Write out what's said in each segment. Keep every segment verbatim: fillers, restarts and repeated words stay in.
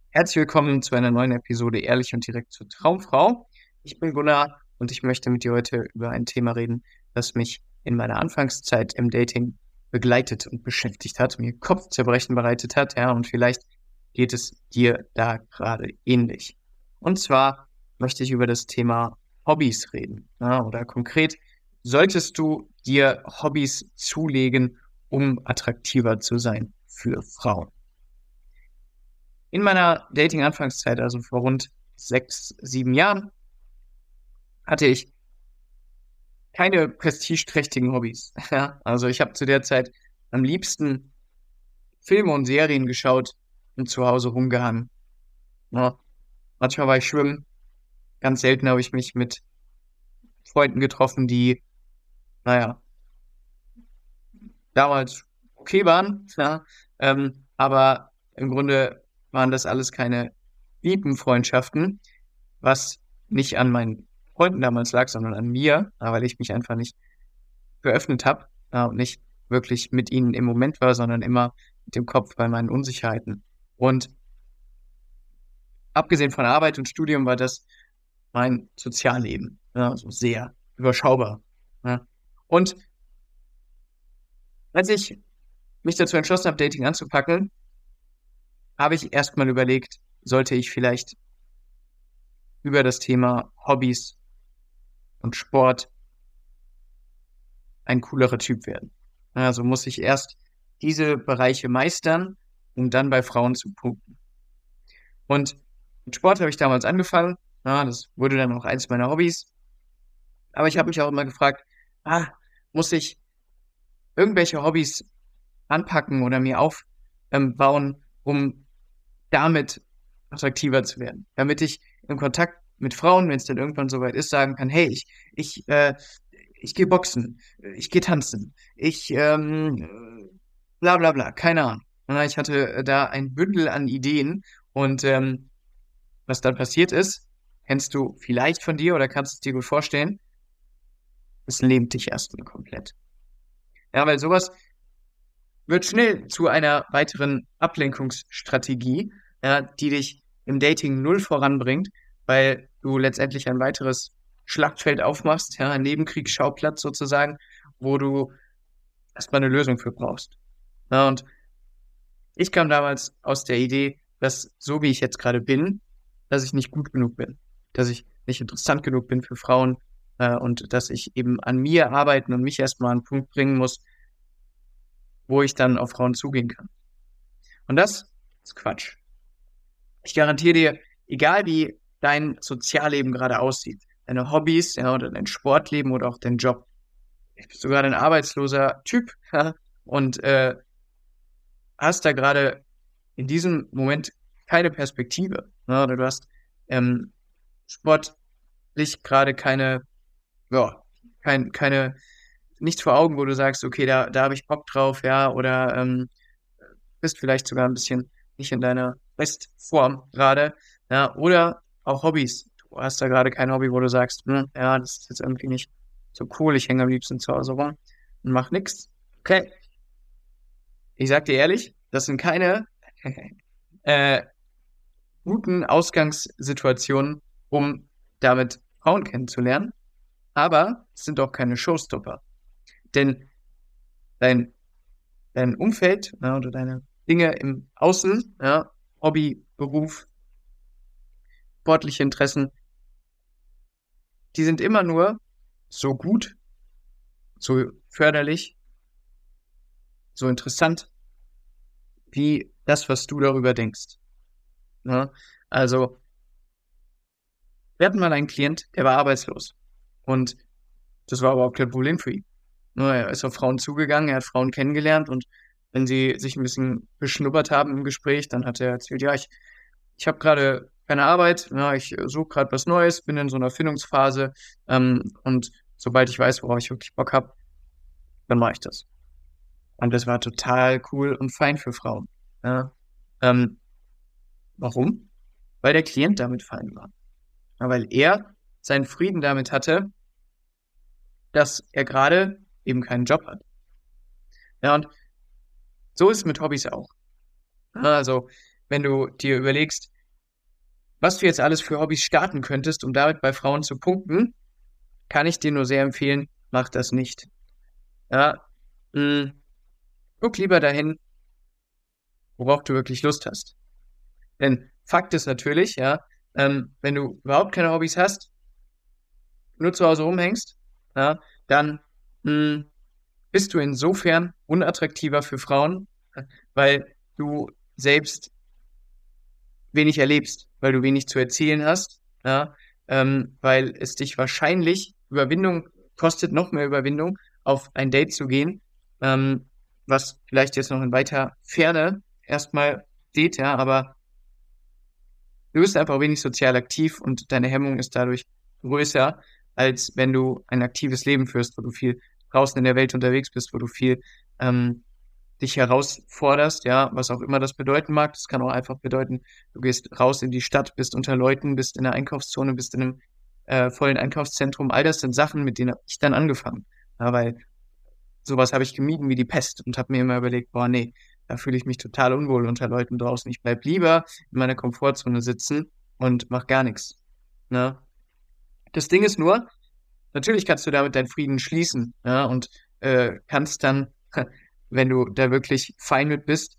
Herzlich willkommen zu einer neuen Episode Ehrlich und direkt zur Traumfrau. Ich bin Gunnar und ich möchte mit dir heute über ein Thema reden, das mich in meiner Anfangszeit im Dating begleitet und beschäftigt hat, mir Kopfzerbrechen bereitet hat, ja, und vielleicht geht es dir da gerade ähnlich. Und zwar möchte ich über das Thema Hobbys reden, ja, oder konkret, solltest du dir Hobbys zulegen, um attraktiver zu sein für Frauen? In meiner Dating-Anfangszeit, also vor rund sechs, sieben Jahren, hatte ich keine prestigeträchtigen Hobbys. Ja, also ich habe zu der Zeit am liebsten Filme und Serien geschaut und zu Hause rumgehangen. Ja, manchmal war ich schwimmen, ganz selten habe ich mich mit Freunden getroffen, die, naja, damals okay waren, ja, ähm, aber im Grunde waren das alles keine lieben Freundschaften, was nicht an meinen Freunden damals lag, sondern an mir, ja, weil ich mich einfach nicht geöffnet habe, ja, und nicht wirklich mit ihnen im Moment war, sondern immer mit dem Kopf bei meinen Unsicherheiten. Und abgesehen von Arbeit und Studium war das mein Sozialleben, ja, so sehr überschaubar. Ja. Und als ich mich dazu entschlossen habe, Dating anzupacken, habe ich erstmal überlegt, sollte ich vielleicht über das Thema Hobbys und Sport ein coolerer Typ werden. Also muss ich erst diese Bereiche meistern, um dann bei Frauen zu punkten. Und mit Sport habe ich damals angefangen. Ja, das wurde dann auch eins meiner Hobbys. Aber ich habe mich auch immer gefragt, ah, muss ich irgendwelche Hobbys anpacken oder mir aufbauen, um damit attraktiver zu werden? Damit ich im Kontakt mit Frauen, wenn es dann irgendwann soweit ist, sagen kann, hey, ich, ich, äh, ich gehe boxen, ich gehe tanzen, ich, ähm, bla bla bla, keine Ahnung. Ja, ich hatte da ein Bündel an Ideen und ähm, was dann passiert ist, kennst du vielleicht von dir oder kannst es dir gut vorstellen, es lähmt dich erstmal komplett. Ja, weil sowas wird schnell zu einer weiteren Ablenkungsstrategie, ja, die dich im Dating null voranbringt, weil du letztendlich ein weiteres Schlachtfeld aufmachst, ja, ein Nebenkriegsschauplatz sozusagen, wo du erstmal eine Lösung für brauchst. Ja, und ich kam damals aus der Idee, dass so wie ich jetzt gerade bin, dass ich nicht gut genug bin, dass ich nicht interessant genug bin für Frauen, äh, und dass ich eben an mir arbeiten und mich erstmal an einen Punkt bringen muss, wo ich dann auf Frauen zugehen kann. Und das ist Quatsch. Ich garantiere dir, egal wie dein Sozialleben gerade aussieht, deine Hobbys, ja, oder dein Sportleben oder auch dein Job, ich bin sogar ein arbeitsloser Typ, ja, und äh, hast da gerade in diesem Moment keine Perspektive, ja, oder du hast ähm, sportlich gerade keine, ja, kein, keine, nichts vor Augen, wo du sagst, okay, da, da habe ich Bock drauf, ja, oder ähm, bist vielleicht sogar ein bisschen nicht in deiner Bestform gerade, ja, oder auch Hobbys. Du hast da gerade kein Hobby, wo du sagst, hm, ja, das ist jetzt irgendwie nicht so cool, ich hänge am liebsten zu Hause rum und mach nix. Okay, ich sag dir ehrlich, das sind keine äh, guten Ausgangssituationen, um damit Frauen kennenzulernen, aber es sind auch keine Showstopper. Denn dein, dein Umfeld, ja, oder deine Dinge im Außen, ja, Hobby, Beruf, sportliche Interessen, die sind immer nur so gut, so förderlich, so interessant, wie das, was du darüber denkst. Ja? Also, wir hatten mal einen Klient, der war arbeitslos. Und das war überhaupt kein Problem für ihn. Nur er ist auf Frauen zugegangen, er hat Frauen kennengelernt und wenn sie sich ein bisschen beschnuppert haben im Gespräch, dann hat er erzählt, ja, ich, ich habe gerade keine Arbeit, ja, ich suche gerade was Neues, bin in so einer Findungsphase, ähm, und sobald ich weiß, worauf ich wirklich Bock habe, dann mache ich das. Und das war total cool und fein für Frauen. Ja. Ähm, warum? Weil der Klient damit fein war. Ja, weil er seinen Frieden damit hatte, dass er gerade eben keinen Job hat. Ja, und so ist es mit Hobbys auch. Ja, also, wenn du dir überlegst, was du jetzt alles für Hobbys starten könntest, um damit bei Frauen zu punkten, kann ich dir nur sehr empfehlen, mach das nicht. Ja, mh, guck lieber dahin, worauf du wirklich Lust hast. Denn Fakt ist natürlich, ja, ähm, wenn du überhaupt keine Hobbys hast, nur zu Hause rumhängst, ja, dann mh, bist du insofern unattraktiver für Frauen, weil du selbst wenig erlebst, weil du wenig zu erzählen hast, ja, ähm, weil es dich wahrscheinlich Überwindung kostet, noch mehr Überwindung, auf ein Date zu gehen, ähm, was vielleicht jetzt noch in weiter Ferne erstmal steht, ja, aber du bist einfach wenig sozial aktiv und deine Hemmung ist dadurch größer, als wenn du ein aktives Leben führst, wo du viel draußen in der Welt unterwegs bist, wo du viel ähm, dich herausforderst, ja, was auch immer das bedeuten mag. Das kann auch einfach bedeuten, du gehst raus in die Stadt, bist unter Leuten, bist in der Einkaufszone, bist in einem äh, vollen Einkaufszentrum. All das sind Sachen, mit denen habe ich dann angefangen. Ja, weil sowas habe ich gemieden wie die Pest und habe mir immer überlegt, boah, nee, da fühle ich mich total unwohl unter Leuten draußen. Ich bleib lieber in meiner Komfortzone sitzen und mach gar nichts. Ne? Das Ding ist nur, natürlich kannst du damit deinen Frieden schließen, ja, und äh, kannst dann, wenn du da wirklich fein mit bist,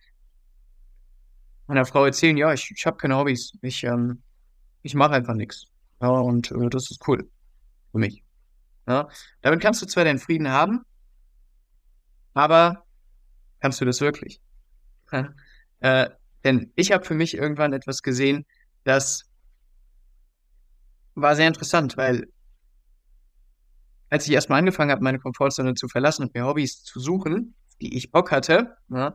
meiner Frau erzählen, ja, ich, ich habe keine Hobbys, ich, ähm, ich mache einfach nichts. Ja, und äh, das ist cool für mich. Ja. Damit kannst du zwar deinen Frieden haben, aber kannst du das wirklich? Ja. Äh, denn ich habe für mich irgendwann etwas gesehen, das war sehr interessant, weil als ich erstmal angefangen habe, meine Komfortzone zu verlassen und mir Hobbys zu suchen, die ich Bock hatte, ja,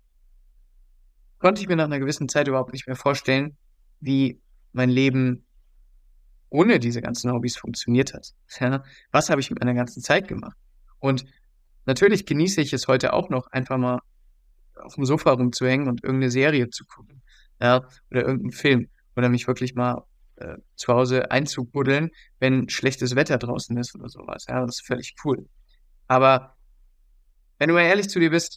konnte ich mir nach einer gewissen Zeit überhaupt nicht mehr vorstellen, wie mein Leben ohne diese ganzen Hobbys funktioniert hat. Ja, was habe ich mit meiner ganzen Zeit gemacht? Und natürlich genieße ich es heute auch noch, einfach mal auf dem Sofa rumzuhängen und irgendeine Serie zu gucken, ja, oder irgendeinen Film oder mich wirklich mal äh, zu Hause einzubuddeln, wenn schlechtes Wetter draußen ist oder sowas. Ja, das ist völlig cool. Aber wenn du mal ehrlich zu dir bist,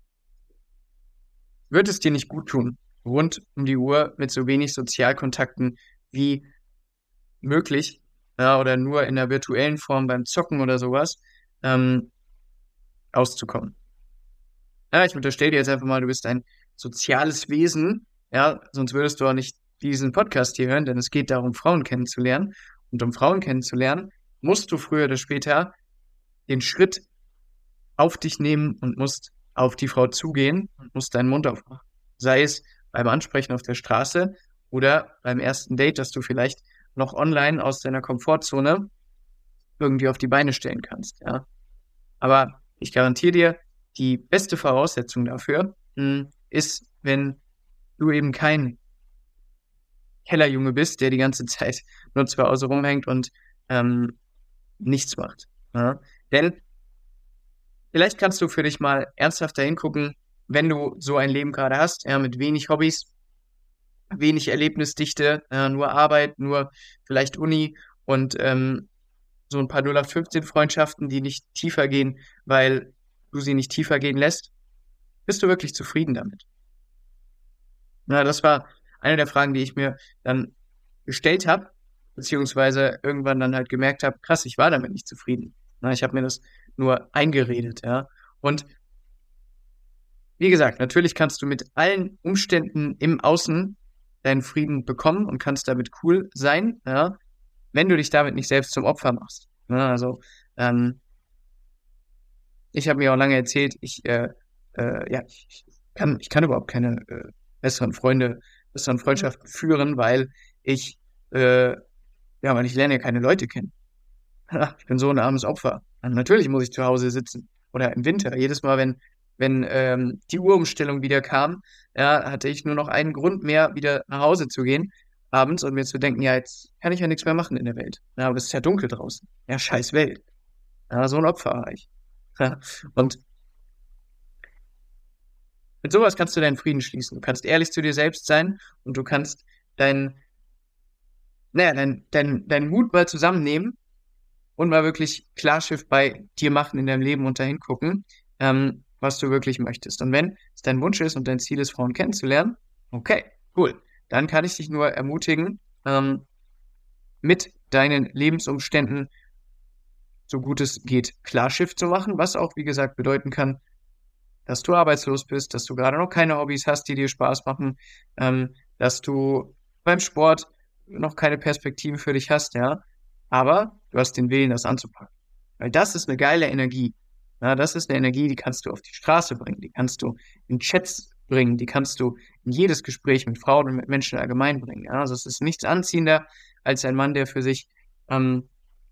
wird es dir nicht gut tun, rund um die Uhr mit so wenig Sozialkontakten wie möglich, ja, oder nur in der virtuellen Form beim Zocken oder sowas, ähm, auszukommen. Ja, ich unterstelle dir jetzt einfach mal, du bist ein soziales Wesen, ja, sonst würdest du auch nicht diesen Podcast hier hören, denn es geht darum, Frauen kennenzulernen. Und um Frauen kennenzulernen, musst du früher oder später den Schritt auf dich nehmen und musst auf die Frau zugehen und musst deinen Mund aufmachen. Sei es beim Ansprechen auf der Straße oder beim ersten Date, das du vielleicht noch online aus deiner Komfortzone irgendwie auf die Beine stellen kannst, ja. Aber ich garantiere dir, die beste Voraussetzung dafür mh, ist, wenn du eben kein Kellerjunge bist, der die ganze Zeit nur zu Hause rumhängt und ähm, nichts macht. Ja? Denn vielleicht kannst du für dich mal ernsthafter hingucken, wenn du so ein Leben gerade hast, ja, mit wenig Hobbys, wenig Erlebnisdichte, ja, nur Arbeit, nur vielleicht Uni und ähm, so ein paar null acht fünfzehn Freundschaften, die nicht tiefer gehen, weil du sie nicht tiefer gehen lässt. Bist du wirklich zufrieden damit? Na, das war eine der Fragen, die ich mir dann gestellt habe, beziehungsweise irgendwann dann halt gemerkt habe, krass, ich war damit nicht zufrieden. Na, ich habe mir das nur eingeredet, ja. Und wie gesagt, natürlich kannst du mit allen Umständen im Außen deinen Frieden bekommen und kannst damit cool sein, ja, wenn du dich damit nicht selbst zum Opfer machst. Ja, also, ähm, ich habe mir auch lange erzählt, ich, äh, äh, ja, ich kann, ich kann überhaupt keine äh, besseren Freunde, besseren Freundschaften führen, weil ich, äh, ja, weil ich lerne ja keine Leute kennen. Ich bin so ein armes Opfer. Und natürlich muss ich zu Hause sitzen. Oder im Winter. Jedes Mal, wenn, wenn ähm, die Uhrumstellung wieder kam, ja, hatte ich nur noch einen Grund mehr, wieder nach Hause zu gehen abends und mir zu denken, ja, jetzt kann ich ja nichts mehr machen in der Welt. Ja, aber es ist ja dunkel draußen. Ja, scheiß Welt. Ja, so ein Opfer war ich. Ja, und mit sowas kannst du deinen Frieden schließen. Du kannst ehrlich zu dir selbst sein und du kannst deinen, naja, dein, dein, deinen Mut mal zusammennehmen und mal wirklich Klarschiff bei dir machen in deinem Leben und dahin gucken, ähm, was du wirklich möchtest. Und wenn es dein Wunsch ist und dein Ziel ist, Frauen kennenzulernen, okay, cool. Dann kann ich dich nur ermutigen, ähm, mit deinen Lebensumständen so gut es geht Klarschiff zu machen, was auch, wie gesagt, bedeuten kann, dass du arbeitslos bist, dass du gerade noch keine Hobbys hast, die dir Spaß machen, ähm, dass du beim Sport noch keine Perspektive für dich hast, ja. Aber du hast den Willen, das anzupacken. Weil das ist eine geile Energie. Ja, das ist eine Energie, die kannst du auf die Straße bringen, die kannst du in Chats bringen, die kannst du in jedes Gespräch mit Frauen und mit Menschen allgemein bringen. Ja, also es ist nichts anziehender als ein Mann, der für sich ähm,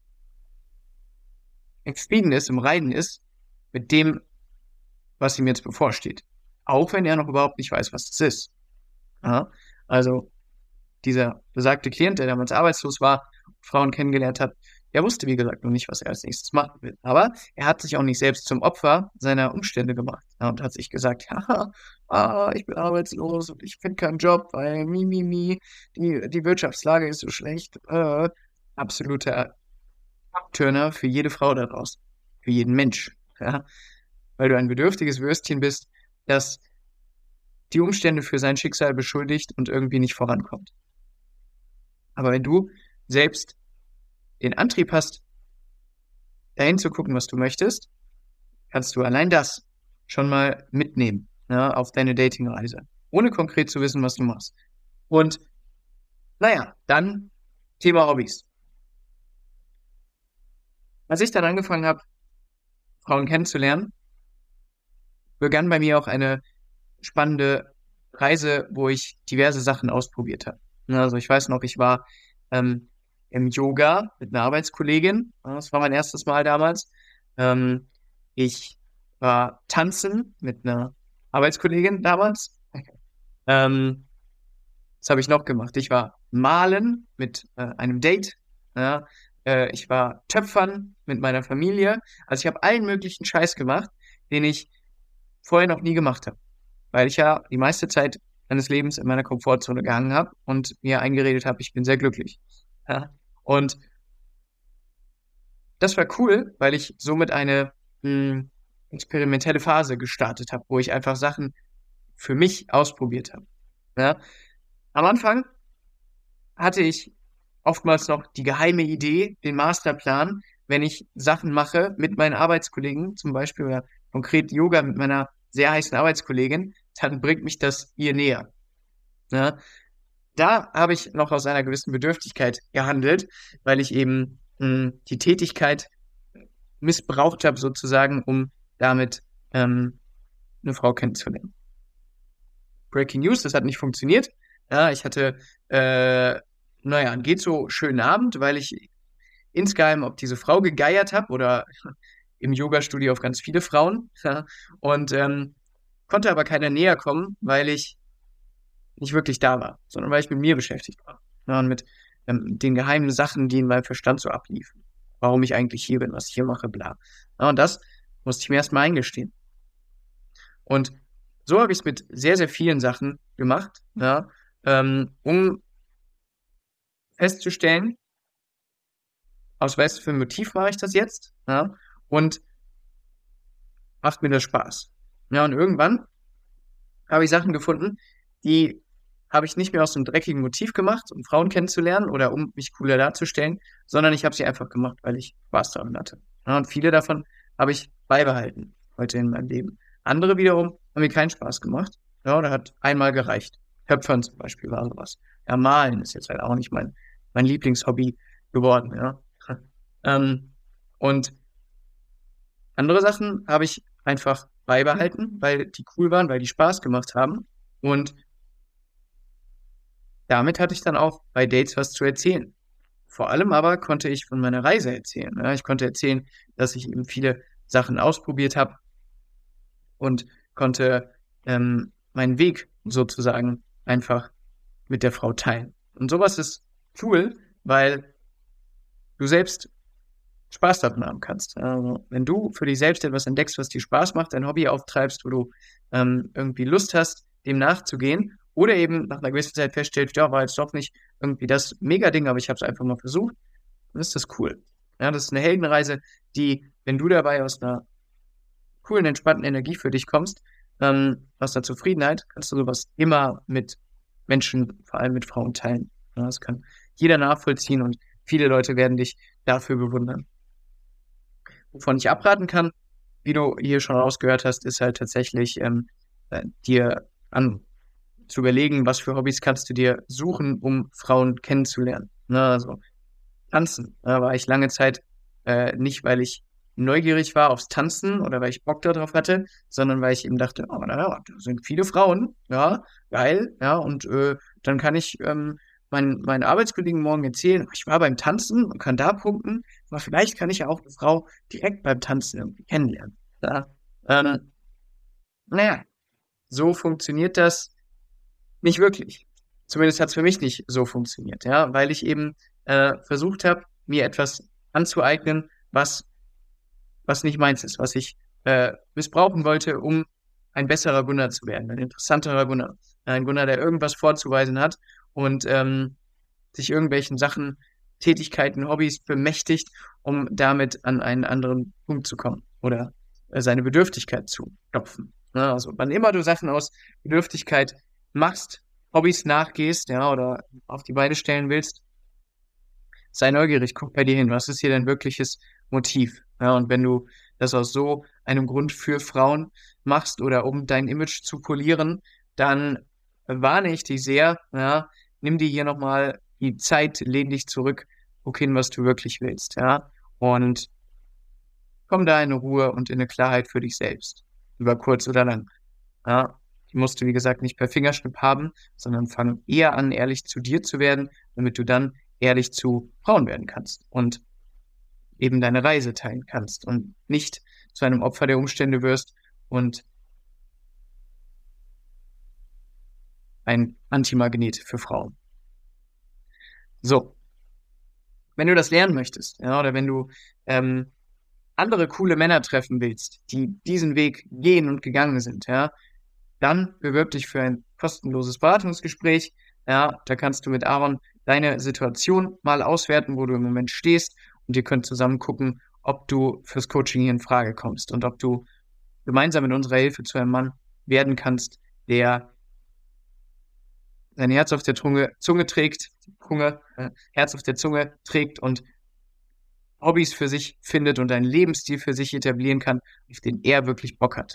im Frieden ist, im Reinen ist, mit dem, was ihm jetzt bevorsteht. Auch wenn er noch überhaupt nicht weiß, was das ist. Ja? Also dieser besagte Klient, der damals arbeitslos war, Frauen kennengelernt hat, der wusste, wie gesagt, noch nicht, was er als nächstes machen will. Aber er hat sich auch nicht selbst zum Opfer seiner Umstände gemacht, ja, und hat sich gesagt, ja, ah, ich bin arbeitslos und ich finde keinen Job, weil mi, mi, mi, die, die Wirtschaftslage ist so schlecht. Äh, absoluter Abturner für jede Frau da draußen, für jeden Mensch. Ja? Weil du ein bedürftiges Würstchen bist, das die Umstände für sein Schicksal beschuldigt und irgendwie nicht vorankommt. Aber wenn du selbst den Antrieb hast, dahin zu gucken, was du möchtest, kannst du allein das schon mal mitnehmen, ja, auf deine Datingreise, ohne konkret zu wissen, was du machst. Und naja, dann Thema Hobbys. Als ich dann angefangen habe, Frauen kennenzulernen, begann bei mir auch eine spannende Reise, wo ich diverse Sachen ausprobiert habe. Also ich weiß noch, ich war ähm, im Yoga mit einer Arbeitskollegin. Das war mein erstes Mal damals. Ähm, ich war tanzen mit einer Arbeitskollegin damals. Ähm, was habe ich noch gemacht? Ich war malen mit äh, einem Date. Ja. Äh, ich war töpfern mit meiner Familie. Also ich habe allen möglichen Scheiß gemacht, den ich vorher noch nie gemacht habe. Weil ich ja die meiste Zeit meines Lebens in meiner Komfortzone gehangen habe und mir eingeredet habe, ich bin sehr glücklich. Ja. Und das war cool, weil ich somit eine mh, experimentelle Phase gestartet habe, wo ich einfach Sachen für mich ausprobiert habe. Ja. Am Anfang hatte ich oftmals noch die geheime Idee, den Masterplan, wenn ich Sachen mache mit meinen Arbeitskollegen, zum Beispiel oder konkret Yoga mit meiner sehr heißen Arbeitskollegin, dann bringt mich das ihr näher. Ja. Da habe ich noch aus einer gewissen Bedürftigkeit gehandelt, weil ich eben mh, die Tätigkeit missbraucht habe, sozusagen, um damit ähm, eine Frau kennenzulernen. Breaking News, das hat nicht funktioniert. Ja, ich hatte, äh, naja, einen geht so schönen Abend, weil ich insgeheim auf diese Frau gegeiert habe oder im Yoga-Studio auf ganz viele Frauen. Ja, und ähm, konnte aber keiner näher kommen, weil ich nicht wirklich da war, sondern weil ich mit mir beschäftigt war. Ja, und mit ähm, den geheimen Sachen, die in meinem Verstand so abliefen. Warum ich eigentlich hier bin, was ich hier mache, bla. Ja, und das musste ich mir erstmal eingestehen. Und so habe ich es mit sehr, sehr vielen Sachen gemacht, ja, ähm, um festzustellen, aus was für einem Motiv mache ich das jetzt, ja, und macht mir das Spaß. Ja, und irgendwann habe ich Sachen gefunden, die habe ich nicht mehr aus einem dreckigen Motiv gemacht, um Frauen kennenzulernen oder um mich cooler darzustellen, sondern ich habe sie einfach gemacht, weil ich Spaß daran hatte. Ja, und viele davon habe ich beibehalten heute in meinem Leben. Andere wiederum haben mir keinen Spaß gemacht. Ja, da hat einmal gereicht. Töpfern zum Beispiel war sowas. Ja, malen ist jetzt halt auch nicht mein, mein Lieblingshobby geworden, ja. Ähm, und andere Sachen habe ich einfach beibehalten, weil die cool waren, weil die Spaß gemacht haben. Und damit hatte ich dann auch bei Dates was zu erzählen. Vor allem aber konnte ich von meiner Reise erzählen. Ja. Ich konnte erzählen, dass ich eben viele Sachen ausprobiert habe und konnte ähm, meinen Weg sozusagen einfach mit der Frau teilen. Und sowas ist cool, weil du selbst Spaß daran haben kannst. Also, wenn du für dich selbst etwas entdeckst, was dir Spaß macht, ein Hobby auftreibst, wo du ähm, irgendwie Lust hast, dem nachzugehen, oder eben nach einer gewissen Zeit feststellst, ja, war jetzt doch nicht irgendwie das Mega-Ding, aber ich habe es einfach mal versucht, dann ist das cool. Ja, das ist eine Heldenreise, die, wenn du dabei aus einer coolen, entspannten Energie für dich kommst, ähm, aus der Zufriedenheit, kannst du sowas immer mit Menschen, vor allem mit Frauen teilen. Ja, das kann jeder nachvollziehen und viele Leute werden dich dafür bewundern. Wovon ich abraten kann, wie du hier schon rausgehört hast, ist halt tatsächlich ähm, äh, dir an zu überlegen, was für Hobbys kannst du dir suchen, um Frauen kennenzulernen. Ne, also Tanzen. Da war ich lange Zeit äh, nicht, weil ich neugierig war aufs Tanzen oder weil ich Bock darauf hatte, sondern weil ich eben dachte, oh, naja, da sind viele Frauen, ja, geil, ja, und äh, dann kann ich ähm, meinen, meinen Arbeitskollegen morgen erzählen, ich war beim Tanzen und kann da punkten, aber vielleicht kann ich ja auch eine Frau direkt beim Tanzen irgendwie kennenlernen. Ja? Ähm, naja, so funktioniert das nicht wirklich. Zumindest hat es für mich nicht so funktioniert, ja, weil ich eben äh, versucht habe, mir etwas anzueignen, was, was nicht meins ist, was ich äh, missbrauchen wollte, um ein besserer Gunnar zu werden, ein interessanterer Gunnar. Ein Gunnar, der irgendwas vorzuweisen hat und ähm, sich irgendwelchen Sachen, Tätigkeiten, Hobbys bemächtigt, um damit an einen anderen Punkt zu kommen oder äh, seine Bedürftigkeit zu klopfen. Ja, also wann immer du Sachen aus Bedürftigkeit machst, Hobbys nachgehst, ja, oder auf die Beine stellen willst, sei neugierig, guck bei dir hin, was ist hier dein wirkliches Motiv? Ja, und wenn du das aus so einem Grund für Frauen machst oder um dein Image zu polieren, dann warne ich dich sehr, ja, nimm dir hier nochmal die Zeit, lehn dich zurück, guck hin, was du wirklich willst, ja, und komm da in eine Ruhe und in eine Klarheit für dich selbst, über kurz oder lang, ja. Die musst du, wie gesagt, nicht per Fingerschnipp haben, sondern fang eher an, ehrlich zu dir zu werden, damit du dann ehrlich zu Frauen werden kannst und eben deine Reise teilen kannst und nicht zu einem Opfer der Umstände wirst und ein Antimagnet für Frauen. So, wenn du das lernen möchtest, ja, oder wenn du ähm, andere coole Männer treffen willst, die diesen Weg gehen und gegangen sind, ja, dann bewirb dich für ein kostenloses Beratungsgespräch. Ja, da kannst du mit Aaron deine Situation mal auswerten, wo du im Moment stehst, und ihr könnt zusammen gucken, ob du fürs Coaching hier in Frage kommst und ob du gemeinsam mit unserer Hilfe zu einem Mann werden kannst, der sein Herz auf der Zunge, Zunge trägt, Zunge, äh, Herz auf der Zunge trägt und Hobbys für sich findet und einen Lebensstil für sich etablieren kann, auf den er wirklich Bock hat.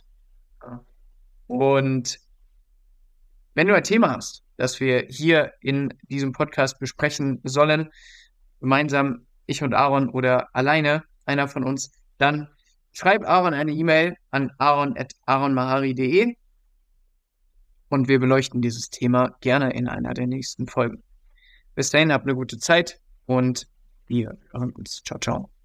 Und wenn du ein Thema hast, das wir hier in diesem Podcast besprechen sollen, gemeinsam, ich und Aaron oder alleine, einer von uns, dann schreib Aaron eine E-Mail an aaron at aaronmahari punkt de und wir beleuchten dieses Thema gerne in einer der nächsten Folgen. Bis dahin, habt eine gute Zeit und wir hören uns. Ciao, ciao.